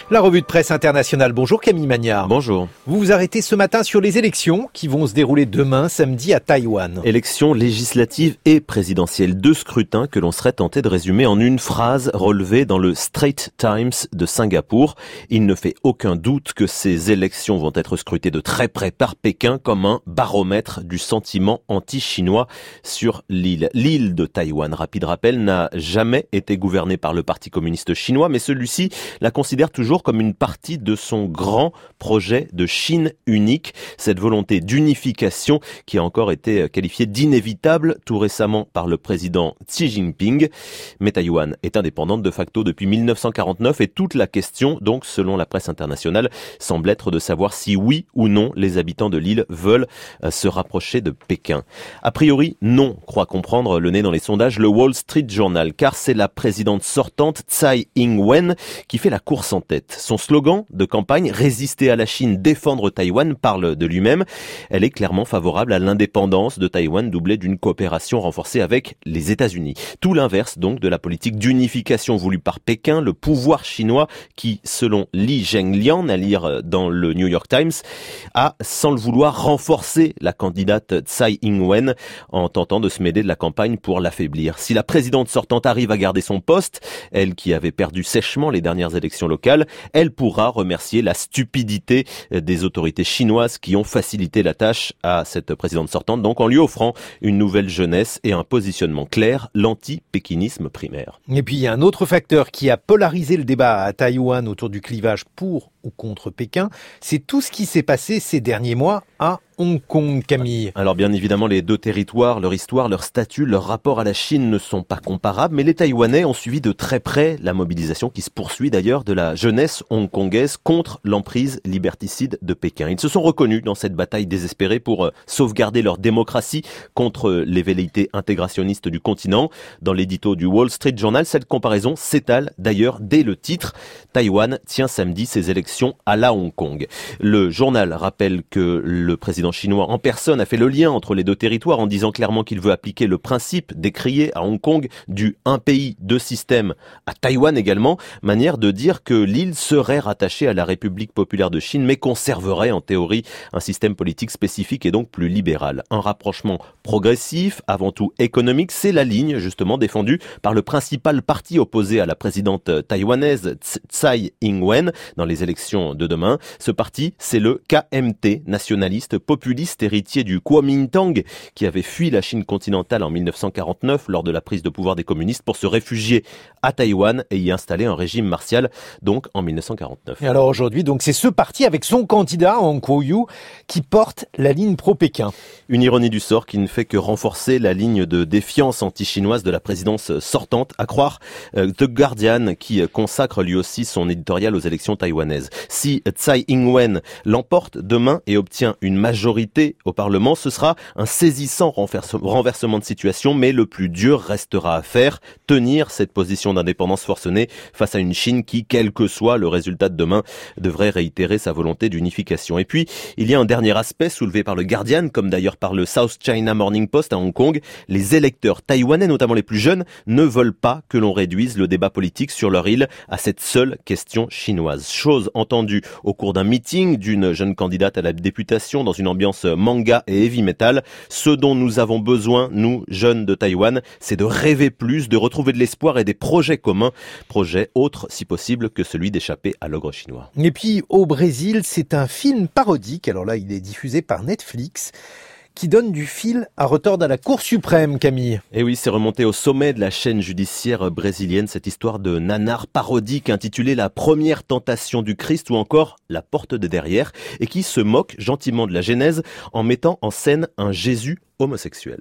La revue de presse internationale. Bonjour Camille Magnard. Bonjour. Vous vous arrêtez ce matin sur les élections qui vont se dérouler demain, samedi, à Taïwan. Élections législatives et présidentielles. 2 scrutins que l'on serait tenté de résumer en une phrase relevée dans le Straits Times de Singapour. Il ne fait aucun doute que ces élections vont être scrutées de très près par Pékin comme un baromètre du sentiment anti-chinois sur l'île. L'île de Taïwan, rapide rappel, n'a jamais été gouvernée par le Parti communiste chinois, mais celui-ci la considère toujours comme une partie de son grand projet de Chine unique, cette volonté d'unification qui a encore été qualifiée d'inévitable tout récemment par le président Xi Jinping. Mais Taïwan est indépendante de facto depuis 1949 et toute la question, donc selon la presse internationale, semble être de savoir si oui ou non les habitants de l'île veulent se rapprocher de Pékin. A priori, non, croit comprendre le nez dans les sondages le Wall Street Journal, car c'est la présidente sortante Tsai Ing-wen qui fait la course en tête. Son slogan de campagne, résister à la Chine, défendre Taïwan, parle de lui-même. Elle est clairement favorable à l'indépendance de Taïwan, doublée d'une coopération renforcée avec les États-Unis. Tout l'inverse donc de la politique d'unification voulue par Pékin, le pouvoir chinois qui, selon Li Zhenglian, à lire dans le New York Times, a, sans le vouloir, renforcé la candidate Tsai Ing-wen en tentant de se mêler de la campagne pour l'affaiblir. Si la présidente sortante arrive à garder son poste, elle qui avait perdu sèchement les dernières élections locales, elle pourra remercier la stupidité des autorités chinoises qui ont facilité la tâche à cette présidente sortante, donc en lui offrant une nouvelle jeunesse et un positionnement clair, l'anti-pékinisme primaire. Et puis il y a un autre facteur qui a polarisé le débat à Taïwan autour du clivage pour ou contre Pékin, c'est tout ce qui s'est passé ces derniers mois à Hong Kong, Camille. Alors bien évidemment, les 2 territoires, leur histoire, leur statut, leur rapport à la Chine ne sont pas comparables, mais les Taïwanais ont suivi de très près la mobilisation qui se poursuit d'ailleurs de la jeunesse hongkongaise contre l'emprise liberticide de Pékin. Ils se sont reconnus dans cette bataille désespérée pour sauvegarder leur démocratie contre les velléités intégrationnistes du continent. Dans l'édito du Wall Street Journal, cette comparaison s'étale d'ailleurs dès le titre. Taïwan tient samedi ses élections à la Hong Kong. Le journal rappelle que le président chinois en personne a fait le lien entre les 2 territoires en disant clairement qu'il veut appliquer le principe décrié à Hong Kong du un pays, 2 systèmes à Taïwan également, manière de dire que l'île serait rattachée à la République populaire de Chine mais conserverait en théorie un système politique spécifique et donc plus libéral. Un rapprochement progressif, avant tout économique, c'est la ligne justement défendue par le principal parti opposé à la présidente taïwanaise Tsai Ing-wen dans les élections de demain. Ce parti, c'est le KMT, nationaliste populiste héritier du Kuomintang, qui avait fui la Chine continentale en 1949 lors de la prise de pouvoir des communistes pour se réfugier à Taïwan et y installer un régime martial, donc en 1949. Et alors aujourd'hui, donc c'est ce parti avec son candidat, Han Kuo-yu, qui porte la ligne pro-Pékin. Une ironie du sort qui ne fait que renforcer la ligne de défiance anti-chinoise de la présidence sortante, à croire The Guardian, qui consacre lui aussi son éditorial aux élections taïwanaises. Si Tsai Ing-wen l'emporte demain et obtient une majorité au Parlement, ce sera un saisissant renversement de situation, mais le plus dur restera à faire, tenir cette position d'indépendance forcenée face à une Chine qui, quel que soit le résultat de demain, devrait réitérer sa volonté d'unification. Et puis, il y a un dernier aspect soulevé par le Guardian, comme d'ailleurs par le South China Morning Post à Hong Kong. Les électeurs taïwanais, notamment les plus jeunes, ne veulent pas que l'on réduise le débat politique sur leur île à cette seule question chinoise. Chose entendue au cours d'un meeting d'une jeune candidate à la députation dans une ambiance manga et heavy metal. Ce dont nous avons besoin, nous, jeunes de Taïwan, c'est de rêver plus, de retrouver de l'espoir et des projets communs. Projets autres, si possible, que celui d'échapper à l'ogre chinois. Et puis, au Brésil, c'est un film parodique. Alors là, il est diffusé par Netflix, qui donne du fil à retordre à la Cour suprême, Camille. Et oui, c'est remonté au sommet de la chaîne judiciaire brésilienne, cette histoire de nanar parodique intitulée La première tentation du Christ ou encore La porte de derrière, et qui se moque gentiment de la Genèse en mettant en scène un Jésus homosexuel.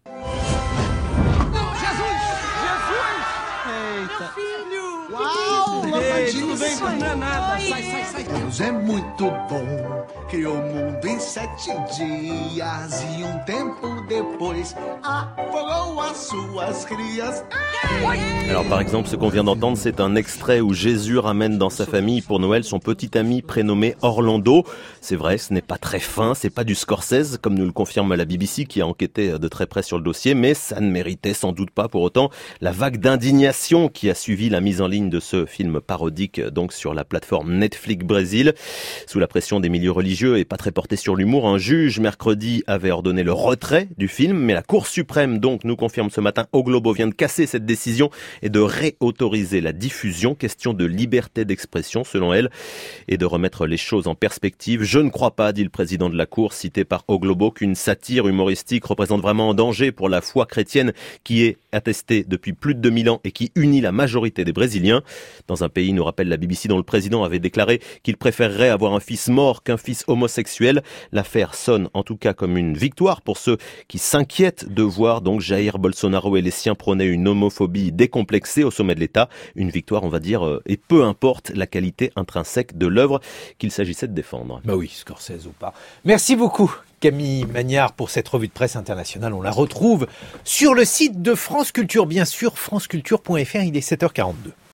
Deus é muito bom, criou o mundo em 7 dias e tempo depois afogou as suas crias. Alors par exemple, ce qu'on vient d'entendre, c'est un extrait où Jésus ramène dans sa famille pour Noël son petit ami prénommé Orlando. C'est vrai, ce n'est pas très fin, c'est pas du Scorsese, comme nous le confirme la BBC qui a enquêté de très près sur le dossier, mais ça ne méritait sans doute pas pour autant la vague d'indignation qui a suivi la mise en ligne ligne de ce film parodique donc sur la plateforme Netflix Brésil. Sous la pression des milieux religieux et pas très porté sur l'humour, un juge mercredi avait ordonné le retrait du film, mais la Cour suprême donc nous confirme ce matin au Globo vient de casser cette décision et de réautoriser la diffusion. Question de liberté d'expression selon elle et de remettre les choses en perspective. Je ne crois pas, dit le président de la Cour, cité par O Globo, qu'une satire humoristique représente vraiment un danger pour la foi chrétienne qui est attestée depuis plus de 2000 ans et qui unit la majorité des Brésiliens. Dans un pays, nous rappelle la BBC, dont le président avait déclaré qu'il préférerait avoir un fils mort qu'un fils homosexuel. L'affaire sonne en tout cas comme une victoire pour ceux qui s'inquiètent de voir donc Jair Bolsonaro et les siens prôner une homophobie décomplexée au sommet de l'État. Une victoire, on va dire, et peu importe la qualité intrinsèque de l'œuvre qu'il s'agissait de défendre. Bah oui, Scorsese ou pas. Merci beaucoup Camille Magnard pour cette revue de presse internationale. On la retrouve sur le site de France Culture, bien sûr, franceculture.fr, il est 7h42.